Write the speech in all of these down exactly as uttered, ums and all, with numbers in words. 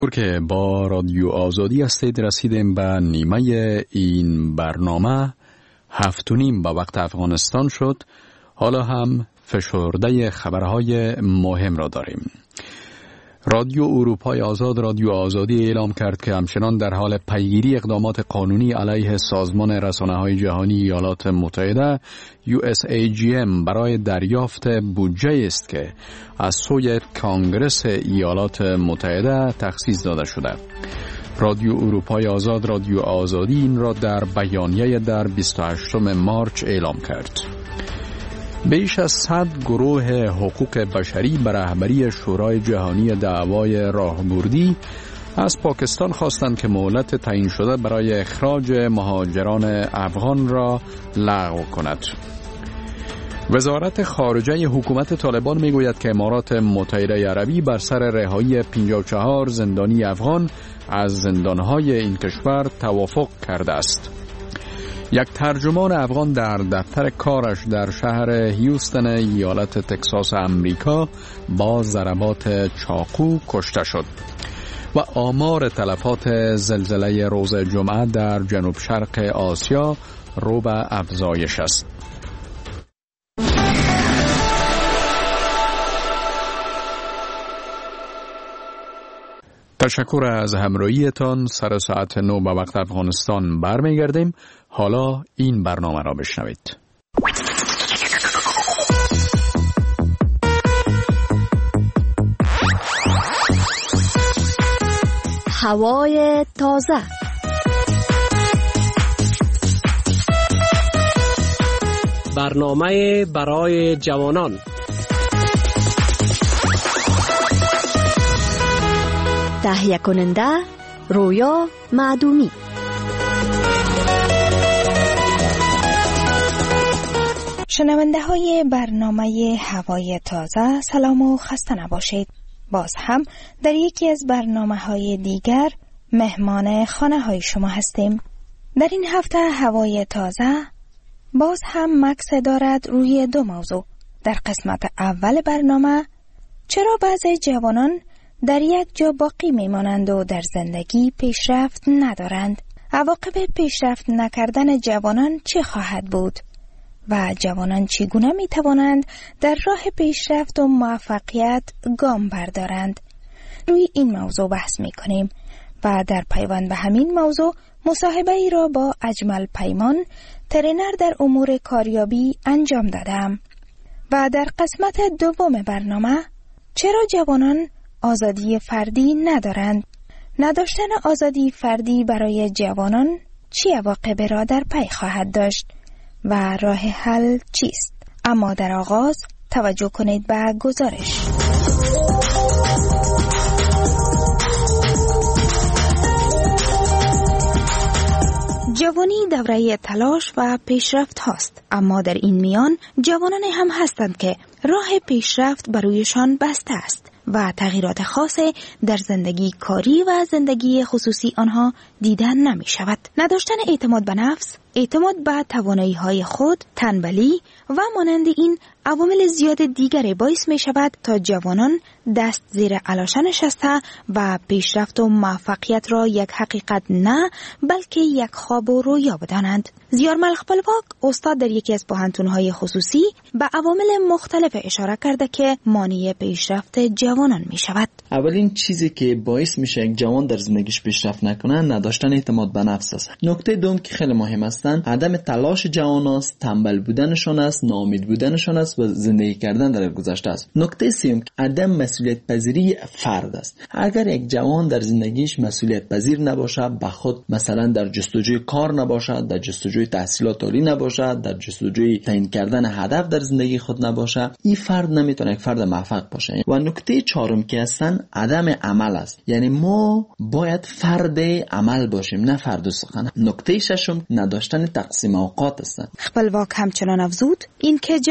که با رادیو آزادی هستید رسیدیم به نیمه این برنامه. هفت و نیم به وقت افغانستان شد. حالا هم فشرده خبرهای مهم را داریم. رادیو اروپای آزاد رادیو آزادی اعلام کرد که همچنان در حال پیگیری اقدامات قانونی علیه سازمان رسانه‌های جهانی ایالات متحده یو اس ای جی ام برای دریافت بودجه است که از سوی کانگرس ایالات متحده تخصیص داده شده. رادیو اروپای آزاد رادیو آزادی این را در بیانیه در بیست و هشتم مارس اعلام کرد. بیش از صد گروه حقوق بشری به رهبری شورای جهانی دعوای راهبردی از پاکستان خواستند که مهلت تعیین شده برای اخراج مهاجران افغان را لغو کند. وزارت خارجه حکومت طالبان میگوید که امارات متحده عربی بر سر رهایی پنجاه و چهار زندانی افغان از زندانهای این کشور توافق کرده است. یک ترجمان افغان در دفتر کارش در شهر هیوستن ایالت تکساس امریکا با ضربات چاقو کشته شد و آمار تلفات زلزله روز جمعه در جنوب شرق آسیا رو به افزایش است. تشکر از همراهیتان. سر ساعت نو به وقت افغانستان برمیگردیم. حالا این برنامه را بشنوید. هوای تازه. برنامه برای جوانان. تهیه کننده رویا معدومی. شنونده های برنامه هوای تازه، سلام و خسته نباشید. باز هم در یکی از برنامه های دیگر مهمان خانه های شما هستیم. در این هفته هوای تازه باز هم مکس دارد روی دو موضوع. در قسمت اول برنامه چرا بعضی جوانان در یک جا باقی میمانند و در زندگی پیشرفت ندارند؟ عواقب پیشرفت نکردن جوانان چه خواهد بود؟ و جوانان چگونه می توانند در راه پیشرفت و موفقیت گام بردارند؟ روی این موضوع بحث می کنیم و در پیوند به همین موضوع مصاحبه ای را با اجمل پیمان، ترینر در امور کاریابی انجام دادم. و در قسمت دوم برنامه چرا جوانان آزادی فردی ندارند؟ نداشتن آزادی فردی برای جوانان چه عواقبی را در پی خواهد داشت و راه حل چیست؟ اما در آغاز توجه کنید به گزارش. جوانی دوره تلاش و پیشرفت هاست، اما در این میان جوانان هم هستند که راه پیشرفت برویشان بسته است و تغییرات خاصی در زندگی کاری و زندگی خصوصی آنها دیدن نمی شود. نداشتن اعتماد به نفس، اعتماد به توانایی های خود، تنبلی و مانند این عوامل زیاد دیگری باعث می شود تا جوانان دست زیر علاشه نشسته و پیشرفت و موفقیت را یک حقیقت نه بلکه یک خواب و رویا بدانند. زیار ملخ پلواک استاد در یکی از پوهنتون‌های خصوصی به عوامل مختلف اشاره کرده که مانع پیشرفت جوانان می شود. اولین چیزی که باعث میشه یک جوان در زندگیش پیشرفت نکنه نداشتن اعتماد به نفس است. نکته دوم که خیلی مهم است عدم تلاش جوان است، تنبل بودنشان است، ناامید بودنشان است و زندگی کردن در گذشته است. نکته سوم عدم مسئولیت پذیری فرد است. اگر یک جوان در زندگیش مسئولیت پذیر نباشه، به خود مثلا در جستجوی کار نباشد، در جستجوی تحصیلات عالی نباشد، در جستجوی تعیین کردن هدف در زندگی خود نباشه، این فرد نمیتونه یک فرد موفق باشه. و نکته چهارم که هستن عدم عمل است. یعنی ما باید فرد عمل باشیم نه فرد سخن. نکته ششم نداشتن تقسیم اوقات است. خپلواک همچنان افزود این که جوانان در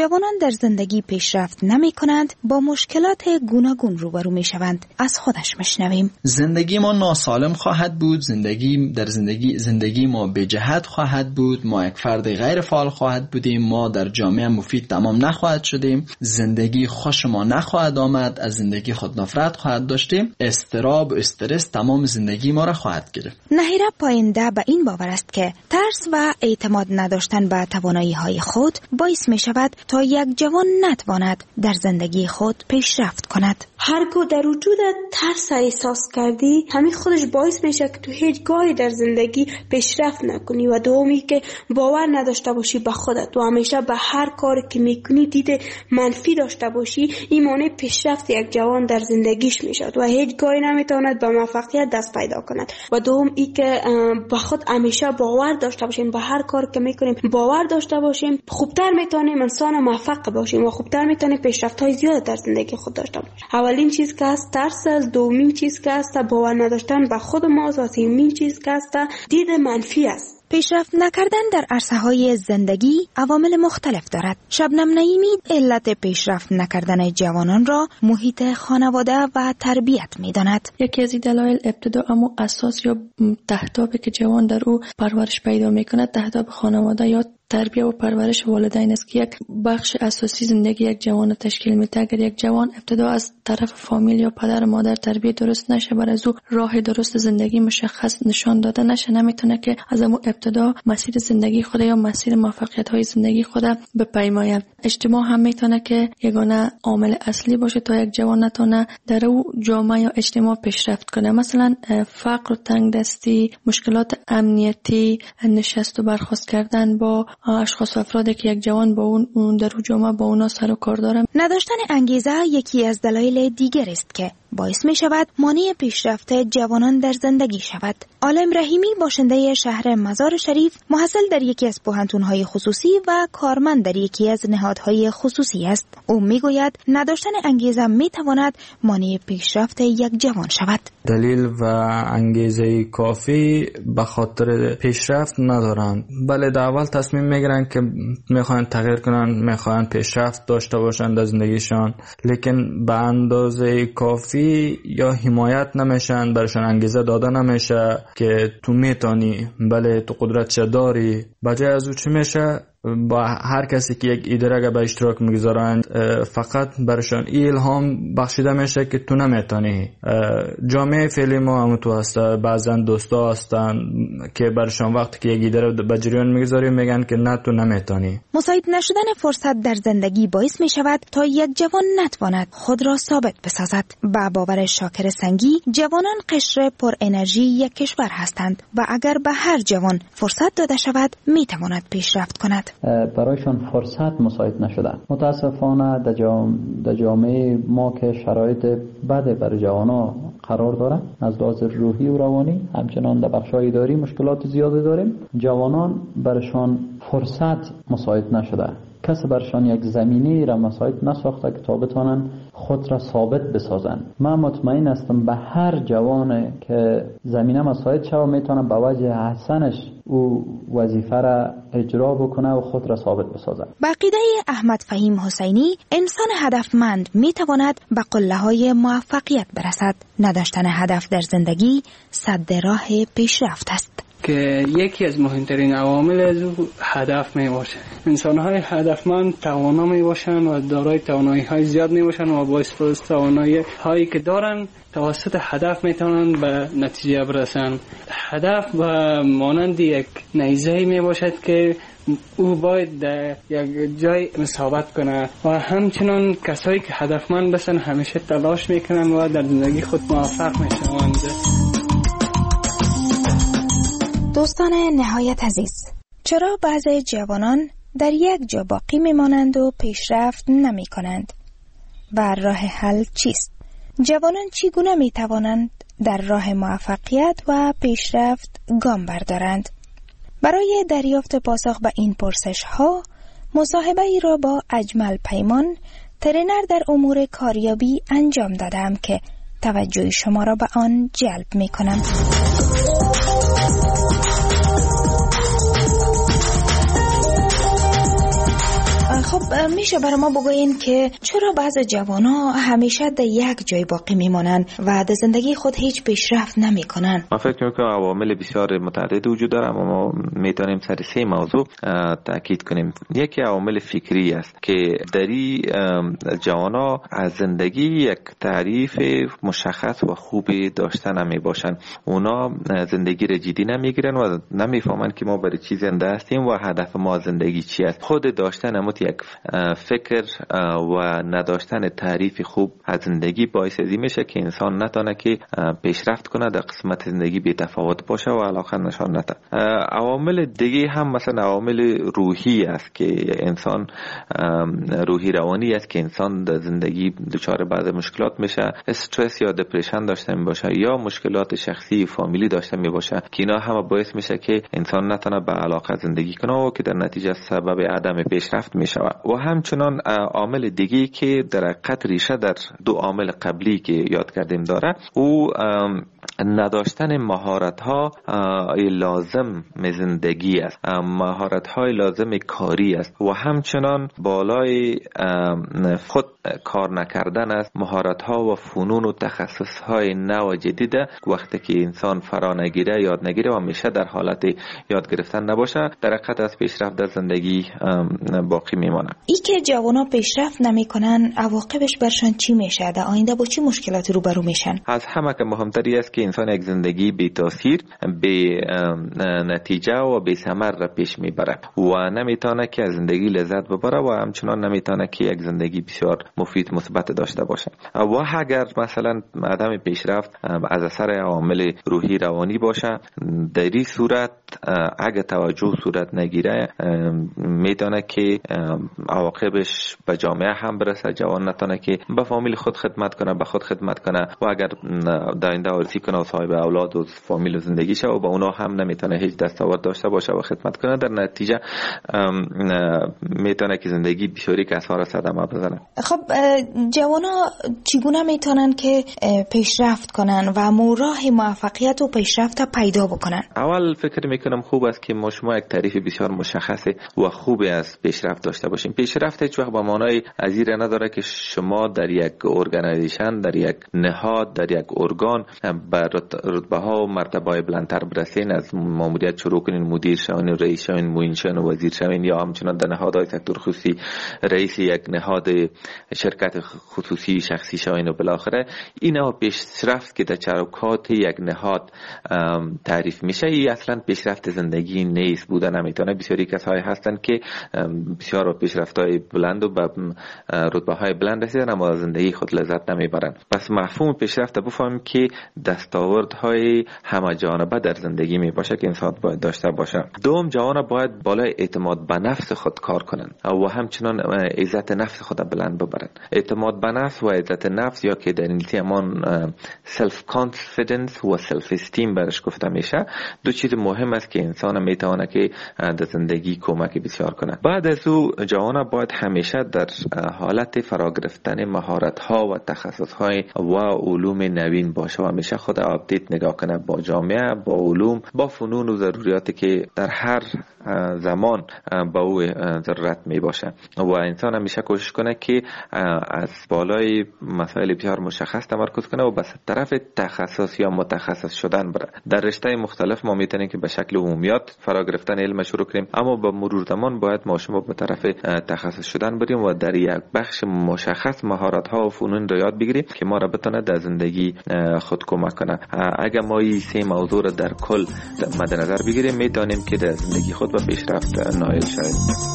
زندگی پیشرفت نمی کنند با مشکلات گوناگون روبرو می شوند. از خودش مشنویم. زندگی ما ناسالم خواهد بود، زندگی در زندگی زندگی ما به جهت خواهد بود، ما یک فرد غیر فعال خواهد بودیم، ما در جامعه مفید تمام نخواهد شدیم، زندگی خوش ما نخواهد آمد، از زندگی خود نفرت خواهد داشتیم، استراب و استرس تمام زندگی ما را خواهد گرفت. نهیره پاینده به این باور است که ترس و اعتماد نداشتن به توانایی های خود باعث می شود تا یک جوان نتواند در زندگی خود پیشرفت کند. هرگاه در وجود ترس احساس کردی، همین خودش باعث میشه که تو هیچ گاهی در زندگی پیشرفت نکنی و دومی که باور نداشته باشی به خودت و همیشه به هر کاری که میکنی دید منفی داشته باشی، این مانع پیشرفت یک جوان در زندگیش میشد و هیچ گاهی نمیتواند به موفقیت دست پیدا کند. و دوم ای که به خود همیشه باور داشته باشیم، به هر کاری که میکنیم باور داشته باشیم، خوبتر میتونیم انسان موفق باشیم و خوبتر میتونیم پیشرفت های زیاد در زندگی خود داشته باشیم. اولین چیز که است ترس است، دومین چیز که است باور نداشتن به خود ماست و سومین چیز که است دید منفی است. پیشرفت نکردن در عرصه‌های زندگی عوامل مختلف دارد. شبنم نعیمی علت پیشرفت نکردن جوانان را محیط خانواده و تربیت می‌داند. یکی از دلایل ابتدا اما اساس یا تهدابی که جوان در او پرورش پیدا می‌کند تهداب خانواده یا تربیت و پرورش والدین است که یک بخش اساسی زندگی یک جوان تشکیل میده. اگر یک جوان ابتدا از طرف فامیل یا پدر مادر تربیت درست نشه، بر از او راه درست زندگی مشخص نشان داده نشه، نمیتونه که از اون ابتدا مسیر زندگی خود یا مسیر موفقیت های زندگی خود بپیماید. اجتماع هم میتونه که یگانه عامل اصلی باشه تا یک جوان نتونه در او جامعه یا اجتماع پیشرفت کنه. مثلا فقر و تنگ دستی، مشکلات امنیتی، نشست و برخاست کردن با اشخاص و افرادی که یک جوان با اون در جامعه با اونا سر و کار داره. نداشتن انگیزه یکی از دلایل دیگر است که باعث می شود مانع پیشرفت جوانان در زندگی شود. عالم رحیمی باشنده شهر مزار شریف، محصل در یکی از پوهنتون‌های خصوصی و کارمند در یکی از نهادهای خصوصی است. او می گوید نداشتن انگیزه می تواند مانع پیشرفت یک جوان شود. دلیل و انگیزه کافی به خاطر پیشرفت ندارند، بله در اول تصمیم میگیرن که میخوان تغییر کنن، میخوان پیشرفت داشته باشند در زندگیشان، لیکن به اندازه کافی یا حمایت نمیشن، برشان انگیزه داده نمیشه که تو میتونی، بله تو قدرت داری. بجای از او چی میشه؟ با هر کسی که یک ایده را به اشتراک میگذارند فقط برشان الهام بخشیده میشه که تو نمیتونی. جامعه فعلی ما هم تو هست، بعضن دوستا هستن که برشان وقتی که یک ایده را به جریان میگذاری میگن که نه تو نمیتونی. مساعد نشدن فرصت در زندگی باعث میشود تا یک جوان نتواند خود را ثابت بسازد. با باور شاکر سنگی، جوانان قشر پر انرژی یک کشور هستند و اگر به هر جوان فرصت داده شود میتواند پیشرفت کند. برایشان فرصت مساعد نشده. متاسفانه در جام... جامعه ما که شرایط بد برای جوانا قرار داره، از لحاظ روحی و روانی، همچنان در بخش‌های اداری مشکلات زیاده داریم. جوانان برشان فرصت مساعد نشده. کسی برشان یک زمینی را مساعد نساخته که تا بتانن خود را ثابت بسازن. من مطمئن هستم به هر جوان که زمینه مساعد شود میتونه به وجه حسنش او وظیفه را اجرا بکنه و خود را ثابت بسازه. با عقیده احمد فهیم حسینی، انسان هدفمند میتواند به قله‌های موفقیت برسد. نداشتن هدف در زندگی سد راه پیشرفت است. که یکی از مهمترین عوامل از او هدف می باشه. انسان‌های هدفمند توانا می باشند و دارای توانایی‌های زیاد می باشند و با استفاده از توانایی‌هایی که دارن توسط هدف می توانند به نتیجه برسند. هدف و مانند یک نیزه می باشد که او باید در یک جای ثابت کنه و همچنان کسایی که هدفمند باشند همیشه تلاش میکنن و در زندگی خود موفق میشوند. دوستان نهایت عزیز، چرا بعضی جوانان در یک جا باقی میمانند و پیشرفت نمی کنند؟ و راه حل چیست؟ جوانان چگونه می توانند در راه موفقیت و پیشرفت گام بردارند؟ برای دریافت پاسخ به این پرسش ها، مصاحبه ای را با اجمل پیمان، ترینر در امور کاریابی انجام دادم که توجه شما را به آن جلب می کنم. خب میشه برای ما بگوین که چرا بعض جوان‌ها همیشه در یک جای باقی میمانند و در زندگی خود هیچ پیشرفت نمیکنن؟ من فکر میکنم عوامل بسیار متعدد وجود داره، اما ما میتونیم سر سه موضوع تاکید کنیم. یکی عوامل فکری است که دری جوان‌ها از زندگی یک تعریف مشخص و خوبی داشتن نمی باشن. اونا زندگی را جدی نمیگیرن و نمیفهمن که ما برای چی زنده هستیم و هدف ما زندگی چی است. خود داشتن اموت یک فکر و نداشتن تعریف خوب از زندگی باعث ازی میشه که انسان نتونه که پیشرفت کنه، در قسمت زندگی بی تفاوت باشه و علاقه نشان نده. عوامل دیگه هم مثلا عوامل روحی است که انسان روحی روانی است که انسان در زندگی دچار بعض مشکلات میشه، استرس یا دپرشن داشته می باشه یا مشکلات شخصی فامیلی داشته می باشه که اینا هم باعث میشه که انسان نتونه به علاقه زندگی کنه و که در نتیجه سبب عدم پیشرفت میشه. و همچنان عامل دیگه که در حقیقت ریشه در دو عامل قبلی که یاد کردیم داره، او نداشتن مهارت ها لازم زندگی است، مهارت های لازم کاری است و همچنان بالای خود کار نکردن است. مهارت ها و فنون و تخصص های نو جدید وقتی که انسان فرا نگیره، یاد نگیره و همیشه در حالت یاد گرفتن نباشه، در حقیقت از پیشرفت در زندگی باقی میمانه. ای که جوانا پیشرفت نمیکنن عواقبش برشان چی میشه؟ در آینده با چی مشکلاتی روبرو میشن؟ از همه که مهمتری است که انسان یک زندگی بی تاثیر، بی نتیجه و بی ثمر را پیش میبره و نمیتونه که از زندگی لذت ببره و همچنان نمیتونه که یک زندگی بسیار مفید مثبت داشته باشه. و اگر مثلا عدم پیشرفت از اثر عوامل روحی روانی باشه، در این صورت اگر توجه صورت نگیره میتونه که عواقبش به جامعه هم برسه. جوان نتونه که به فامیل خود خدمت کنه، به خود خدمت کنه و اگر در آینده وارثی کنه و صاحب اولاد و فامیل و زندگی شه و به اونا هم نمیتونه هیچ دستاورد داشته باشه و خدمت کنه، در نتیجه میتونه که زندگی بسیاری کسا صدمه بزنه. خب جوانا چگونه میتونن که پیشرفت کنن و راه موفقیت و پیشرفت پیدا بکنن؟ اول فکر میکنم خوب است که ما شما یک تعریف بسیار مشخص و خوبی از پیشرفت داشته باشیم. پیشرفت هیچ وقت به معنای ازیر نداره که شما در یک ارگانیزیشن، در یک نهاد، در یک ارگان به رتبه ها و مرتبه های بلندتر برسین، از ماموریت شروع کنین، مدیر شوین، رئیس شوین، معین شوین و وزیر شوین، یا همچنان در نهادهای سکتور خصوصی رئیس یک نهاد شرکت خصوصی شخصی شوین و بالاخره اینا پیشرفت که در چروکات یک نهاد تعریف میشه. ای اصلا پیشرفت زندگی نیست، بوده نمیتونه. بسیاری کسایی هستن که بسیار پیشرفت‌های بلند و به رتبه‌های بلند رسیدن اما زندگی خود لذت نمیبرن. پس مفهوم پیشرفت بفهمیم که دستاوردهای همه جانبه در زندگی می باشه که انسان باید داشته باشه. دوم، جوان باید بالای اعتماد به نفس خود کار کنن و همچنان عزت نفس خود بلند ببرن. اعتماد به نفس و عزت نفس یا که در انگلیسی همان سلف کانفیدنس و سلف استیم برش گفته میشه، دو چیز مهم است که انسان میتونه که در زندگی کمک بسیار کنه. بعد از او جوان باید همیشه در حالت فرا گرفتن مهارت ها و تخصص های و علوم نوین باشه و همیشه خود آپدیت نگاه کنه با جامعه، با علوم، با فنون و ضروریاتی که در هر زمان با او ضرورت می باشه و انسان همیشه کوشش کنه که از بالای مسائل بسیار مشخص تمرکز کنه و بس طرف تخصص یا متخصص شدن بره. در رشته مختلف ما میتونیم که به شکل عمومیات فرا گرفتن علم شروع کنیم، اما با مرور زمان باید ما شما به طرف تخصص شدن بریم و در یک بخش مشخص مهارت ها و فنون رو یاد بگیریم که ما را بتونه در زندگی خود کمک کنه. اگر ما این سه موضوع را در کل مد نظر بگیریم میتونیم که در زندگی خود به پیشرفت نائل شویم.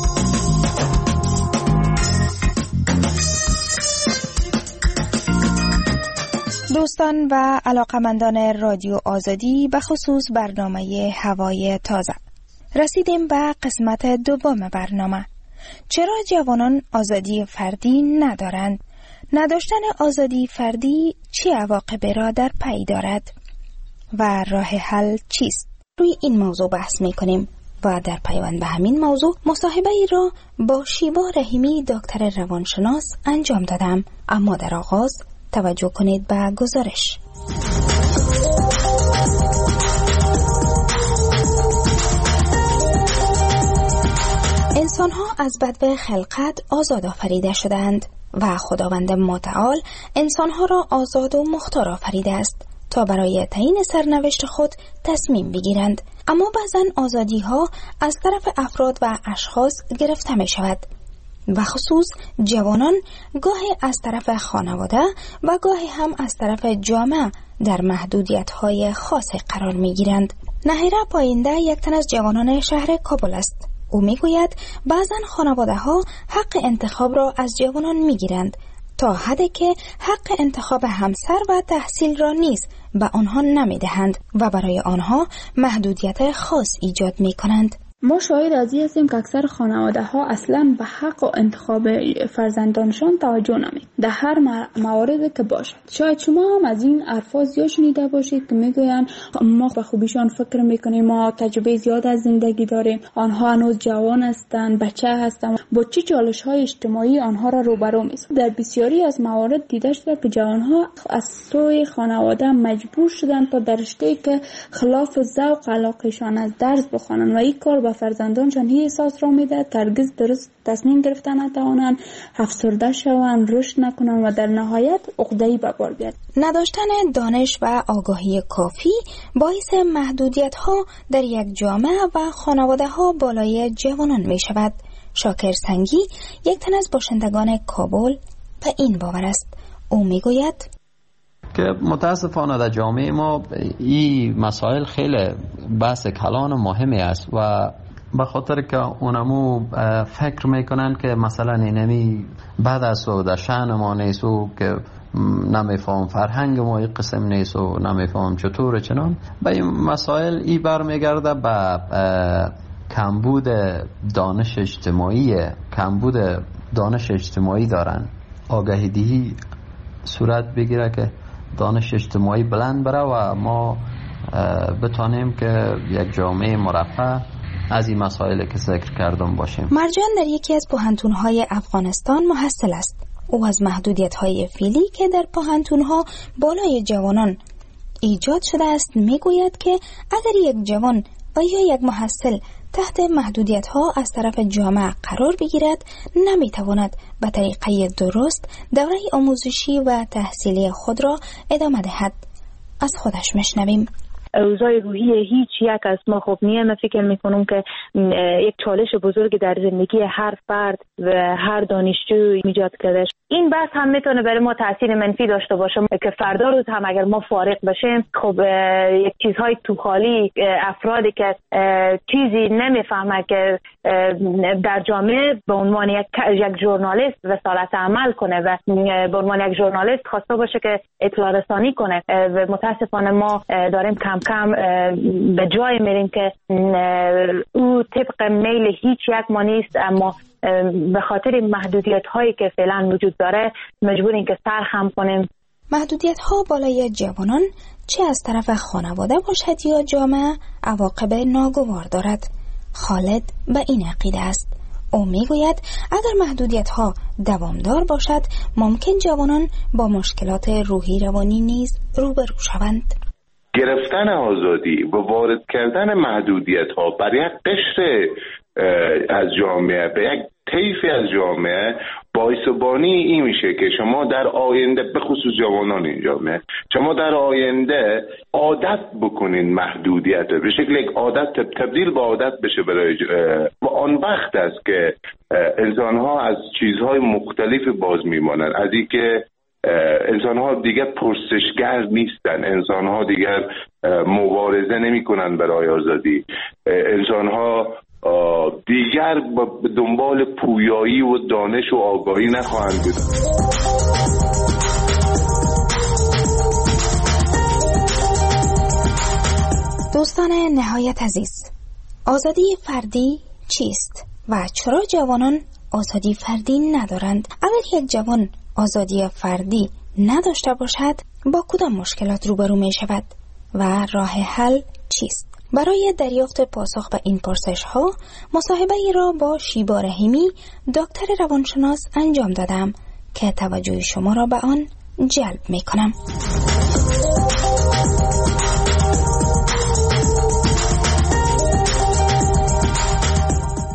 دوستان و علاقمندان رادیو آزادی، به خصوص برنامه هوای تازه، رسیدیم به قسمت دوم برنامه. چرا جوانان آزادی فردی ندارند؟ نداشتن آزادی فردی چه عواقبی را در پی دارد و راه حل چیست؟ روی این موضوع بحث می‌کنیم و در پیوند به همین موضوع مصاحبه ای را با شیوا رحیمی دکتر روانشناس انجام دادم. اما در آغاز توجه کنید به گزارش. انسان‌ها از بدو خلقت آزاد آفریده شدند و خداوند متعال انسانها را آزاد و مختار آفریده است تا برای تعیین سرنوشت خود تصمیم بگیرند. اما بعضن آزادی ها از طرف افراد و اشخاص گرفته می شود و خصوص جوانان گاهی از طرف خانواده و گاهی هم از طرف جامعه در محدودیت های خاص قرار می گیرند. نهیره پاینده یک تن از جوانان شهر کابل است. او می گوید بعضن خانواده ها حق انتخاب را از جوانان می گیرند تا حدی که حق انتخاب همسر و تحصیل را نیز به آنها نمی دهند و برای آنها محدودیت خاص ایجاد می کنند. ما شاهد از این هستیم که اکثر خانواده ها اصلا به حق و انتخاب فرزندانشان توجه نمی در هر موارد که باشد. شاید شما هم از این الفاظ زیاد شنیده باشید که میگویند ما به خوبیشان فکر میکنیم، ما تجربه زیاد از زندگی داریم، آنها هنوز جوان هستند، بچه هستند، با چه چالش های اجتماعی آنها را روبرو می‌سازد. در بسیاری از موارد دیده شده که جوانها از سوی خانواده مجبور شدند تا در رشته‌ای که خلاف ذوق علاقه‌شان است درس بخوانند و این کار به فرزندانشان هی احساس را میدهد که هرگز درست تصمیم گرفتن نتوانند، افسرده شوند، رشد نکنند و در نهایت عقده‌ای به بار بیاید. نداشتن دانش و آگاهی کافی باعث محدودیت ها در یک جامعه و خانواده ها بالای جوانان می شود. شاکر سنگی یک تن از باشندگان کابل به این باور است. او می گوید که متاسفانه در جامعه ما این مسائل خیلی بحث کلان مهمی است و به خاطر که اونمو فکر میکنن که مثلا اینمی بعد از و در شأن ما نیست و که نمیفهم فرهنگ ما این قسم نیست و نمیفهم چطور چنان به این مسائل ای برمیگرده به کمبود دانش اجتماعی کمبود دانش اجتماعی دارن. آگاهی دهی صورت بگیره که دانش اجتماعی بلند بره و ما بتانیم که یک جامعه مرفه از این مسائل که ذکر کردم باشیم. مرجان در یکی از پوهنتون‌های افغانستان محصل است. او از محدودیت‌های فعلی که در پوهنتون‌ها بالای جوانان ایجاد شده است میگوید که اگر یک جوان و یا یک محصل تحت محدودیت‌ها از طرف جامعه قرار بگیرد نمیتواند به طریقه درست دوره آموزشی و تحصیلی خود را ادامه دهد. از خودش میشنویم. اوضاع روحی هیچ یک از ما خوب نیه. من فکر میکنم که یک چالش بزرگ در زندگی هر فرد و هر دانشجو ایجاد کرده. این بحث هم میتونه برای ما تاثیر منفی داشته باشه که فردا روز هم اگر ما فارغ بشیم خب یک چیزهای تو خالی افرادی که چیزی نمیفهمه که در جامعه به عنوان یک یک ژورنالیست رسالت عمل کنه و به عنوان یک ژورنالیست خواسته باشه که اطلاع رسانی کنه و متاسفانه ما داریم کم کم به جای میریم که او طبق میل هیچ یک ما نیست، اما به خاطر محدودیت هایی که فعلا وجود داره مجبوریم که سرخم کنیم. محدودیت ها بالای جوانان چه از طرف خانواده باشد یا جامعه عواقب ناگوار دارد. خالد به این عقیده است. او میگوید اگر محدودیت ها دوامدار باشد ممکن جوانان با مشکلات روحی روانی نیز روبرو شوند. گرفتن آزادی و وارد کردن محدودیت ها بر یک قشر از جامعه به یک طیفی از جامعه باعث بانی این میشه که شما در آینده به خصوص جوانان این جامعه شما در آینده عادت بکنین محدودیت به شکل یک عادت تبدیل به عادت بشه برای و آن وقت است که انسان ها از چیزهای مختلف باز میمانند، از این که انسان ها دیگر پرسشگر نیستن، انسان ها دیگر مبارزه نمی کنن برای آزادی، انسان ها دیگر به دنبال پویایی و دانش و آگاهی نخواهند بود. دوستان نهایت عزیز، آزادی فردی چیست و چرا جوانان آزادی فردی ندارند؟ اگر یک جوان آزادی فردی نداشته باشد با کدام مشکلات روبرو می شود و راه حل چیست؟ برای دریافت پاسخ به این پرسش ها مصاحبه ای را با شیبا رحیمی دکتر روانشناس انجام دادم که توجه شما را به آن جلب می کنم. خب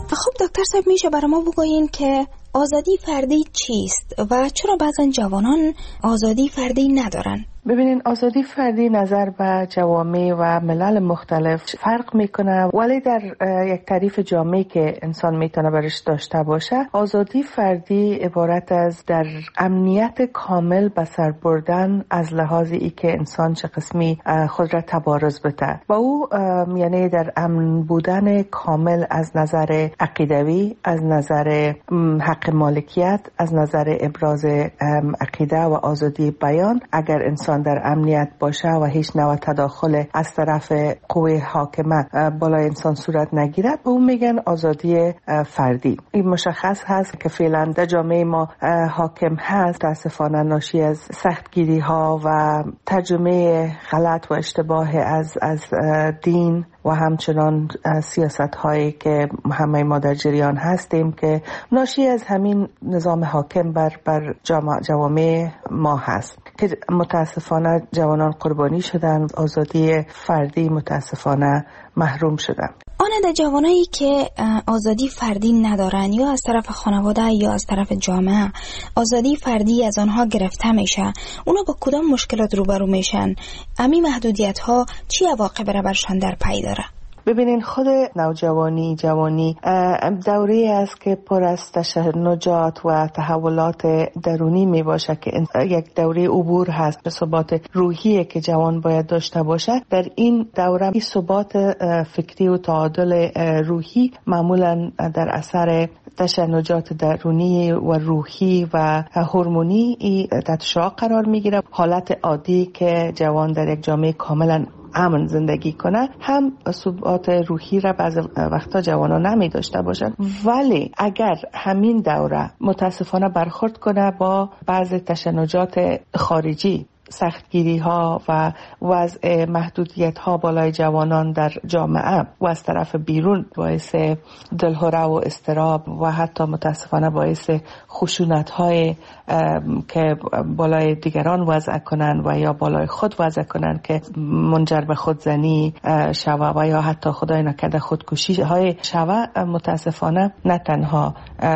دکتر صاحب میشه برای ما بگویین که آزادی فردی چیست و چرا بعضا جوانان آزادی فردی ندارن؟ ببینین آزادی فردی نظر به جوامع و ملل مختلف فرق میکنه، ولی در یک تعریف جامعی که انسان میتونه برش داشته باشه، آزادی فردی عبارت از در امنیت کامل به سر بردن از لحاظ ای که انسان چه قسمی خود را تبارز بده و او یعنی در امن بودن کامل از نظر عقیدوی، از نظر حق مالکیت، از نظر ابراز عقیده و آزادی بیان. اگر انسان در امنیت باشه و هیچ نوع تداخل از طرف قوه حاکمه بالای انسان صورت نگیرد، به اون میگن آزادی فردی. این مشخص هست که فعلا در جامعه ما حاکم هست، متاسفانه ناشی از سختگیری ها و ترجمه غلط و اشتباه از از دین و همچنان سیاست هایی که همه ما در جریان هستیم که ناشی از همین نظام حاکم بر بر جوامع ما هست که متاسفانه جوانان قربانی شدن، آزادی فردی متاسفانه محروم شدن. آن در جوانایی که آزادی فردی ندارن یا از طرف خانواده یا از طرف جامعه آزادی فردی از آنها گرفته میشه، اونا با کدام مشکلات روبرو میشن؟ امی محدودیت ها چی عواقب را برشان در پی داره؟ ببینین خود نوجوانی جوانی دوری است که پر از تشنجات و تحولات درونی می باشه که یک دوره عبور هست به ثبات روحی که جوان باید داشته باشه. در این دوره این ثبات فکری و تعادل روحی معمولا در اثر تشنجات درونی و روحی و هورمونی تحت شعاع قرار میگیره. حالت عادی که جوان در یک جامعه کاملا امن زندگی کنه هم ثبات روحی را بعض وقتا جوانان نمی داشته باشند، ولی اگر همین دوره متاسفانه برخورد کنه با بعض تشنجات خارجی، سختگیری ها و وضع محدودیت ها بالای جوانان در جامعه و از طرف بیرون باعث دلهره و اضطراب و حتی متاسفانه باعث خشونت های که بالای دیگران وضع کنن و یا بالای خود وضع کنن که منجر به خودزنی شوه و یا حتی خدای نکرده خودکشی های شوه، متاسفانه نه تنها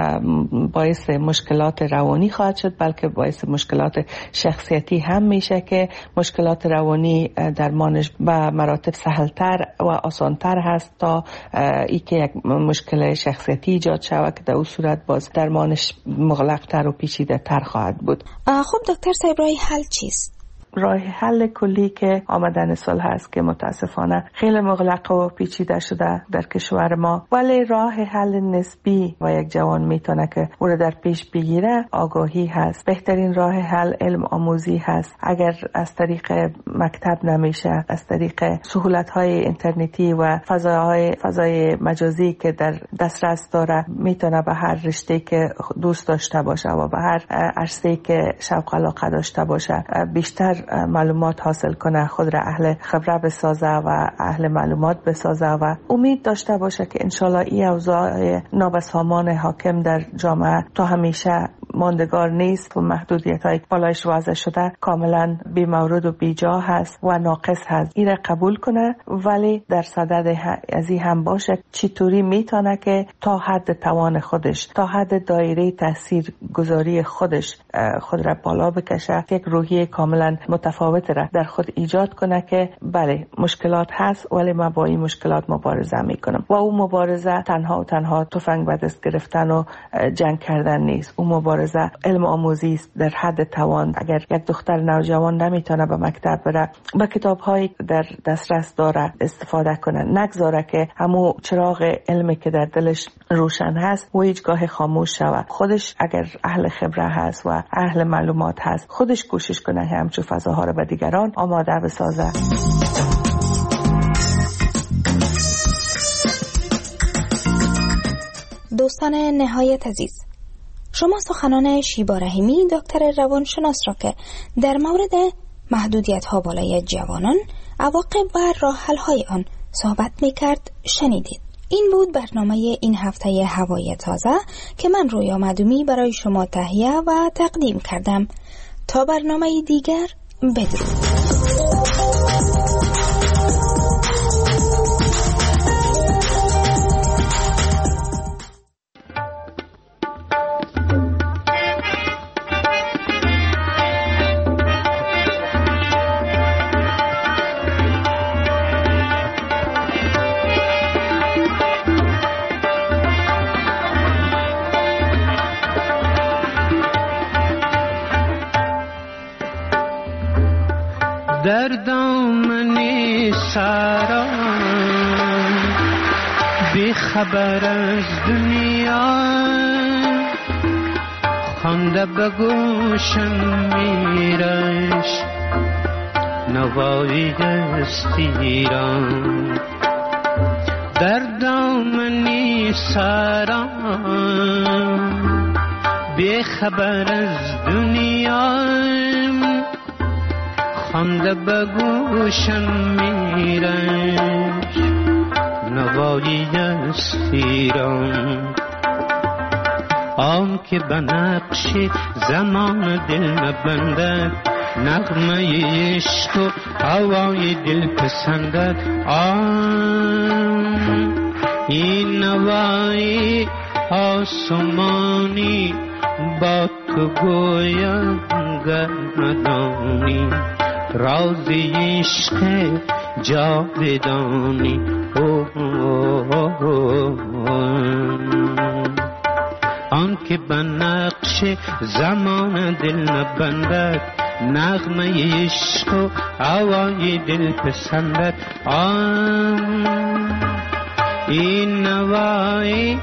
باعث مشکلات روانی خواهد شد بلکه باعث مشکلات شخصیتی هم میشه که مشکلات روانی درمانش به مراتب سهلتر و آسانتر هست تا ای که یک مشکل شخصیتی ایجاد شود که در اون صورت باز درمانش مغلقتر و پیچیده تر خواهد بود. خب دکتر صاحب راه حل چیست؟ راه حل کلی که آمدن سال هست که متاسفانه خیلی مغلق و پیچیده شده در کشور ما، ولی راه حل نسبی و یک جوان میتونه که او رو در پیش بگیره آگاهی هست. بهترین راه حل علم آموزی هست. اگر از طریق مکتب نمیشه، از طریق سهولت های اینترنتی و فضاهای فضای مجازی که در دسترس داره میتونه به هر رشته که دوست داشته باشه و به هر عرصه‌ای که شوق علاقه داشته باشه بیشتر معلومات حاصل کنه، خود را اهل خبره بسازه و اهل معلومات بسازه و امید داشته باشه که انشالله این اوضاع نابسامان حاکم در جامعه تا همیشه ماندگار نیست و محدودیت های بالایش وضع شده کاملا بی مورد و بی جا هست و ناقص هست. این را قبول کنه، ولی در صدد از این هم باشه چطوری میتونه که تا حد توان خودش، تا حد دایره تاثیر گذاری خودش خود را بالا بکشه، یک روحیه کاملا متفاوت را در خود ایجاد کنه که بله مشکلات هست ولی من با این مشکلات مبارزه میکنم. و اون مبارزه تنها و تنها تفنگ به دست گرفتن و جنگ کردن نیست. اون مبارزه علم آموزی است در حد توان. اگر یک دختر نوجوان نمیتونه به مکتب بره، با کتاب‌هایی در دسترس داره استفاده کنه، نگذاره که همون چراغ علمی که در دلش روشن هست و هیچگاه خاموش شود. خودش اگر اهل خبره هست و اهل معلومات هست، خودش کوشش کنه همچون فضاها رو به دیگران آماده بسازه. دوستان نهایت عزیز، شما سخنان شیبا رحیمی دکتر روانشناس را که در مورد محدودیت ها بالای جوانان، عواقب و راه حل های آن صحبت می کرد شنیدید. این بود برنامه این هفته هوای تازه که من رویا معدومی برای شما تهیه و تقدیم کردم. تا برنامه دیگر، بدرود. بی خبر از دنیا خانده به گوشم میرش نوایی استیران در دامنی سرام بی خبر از دنیا خانده به گوشم میرش نوایی استیران آن که به نقش زمان دل نبندد نغمه عشق و هوای دل پسندد آن این نوای آسمانی با تو گویم گر ندانی راز عشق جاودانی آن که به نقش زمان دل نبندد نغمه عشق و هوای دل پسندد آن این نوای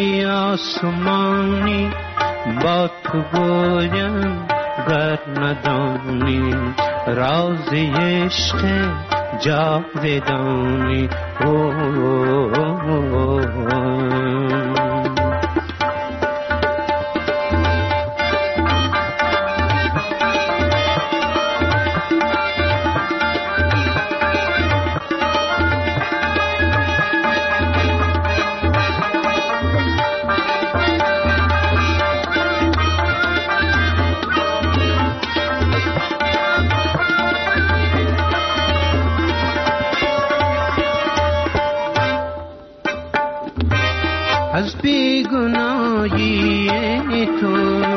آسمانی با تو گویم گر ندانی راز عشق جاودانی از بیگناهی تو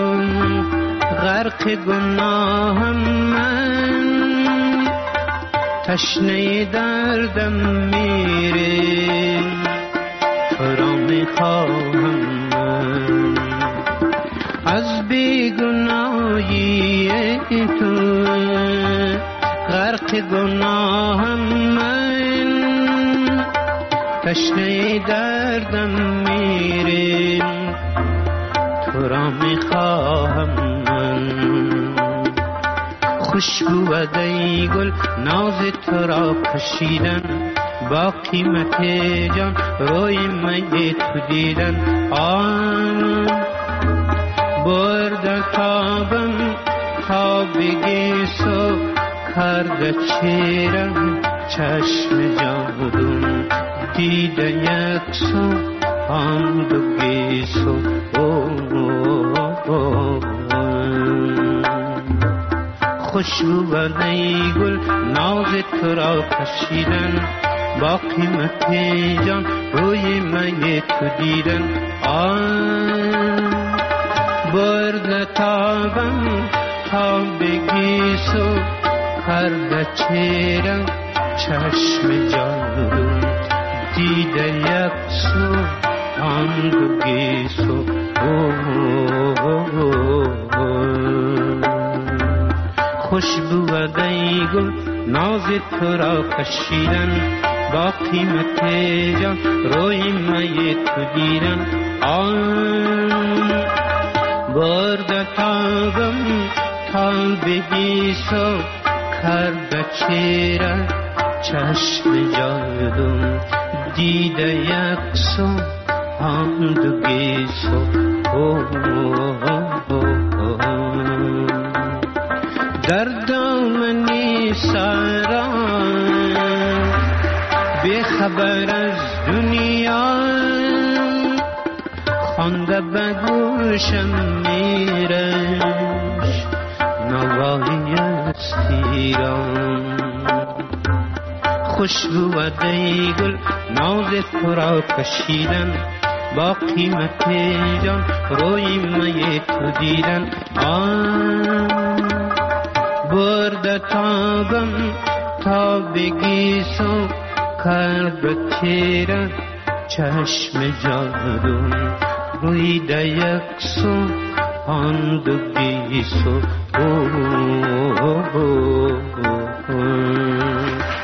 غرق گناهم من تشنه دردم میره تو را میخواهم من از بیگناهی تو غرق گناهم من تشنه دردم میریم تو را میخواهم من خوشبو و دی گل ناز تو را کشیدن با قیمت جان روی می تو دیدن آن برد تابم تا بگی سو کرده چیرم چشم جادون دیده یک سو آن دو گیسو خوشبو و نیگل ناز تو را کشیدن با قیمت جان روی من تو دیدن آن برد تابم تا بگیسو کرده چیرم چشم جادون دیده یک سو آن دو گیسو خوشبو و دیگل ناز تو را کشیدن با قیمت جان روی می تو دیدن آن برد تابم تا بگیسو کرده چیره چشم جادون دیده یک سو آن دو گیسو در دامنی سران بی خبر از دنیا خانده به گوشم میرش نوایی استیران خوشبو و دیگل ناز تو را کشیدن با قیمت جان روی می تو دیدن آن برد تابم تا بگیسو کرد تیره چشم جادون روی ده یک سو آن دو گیسو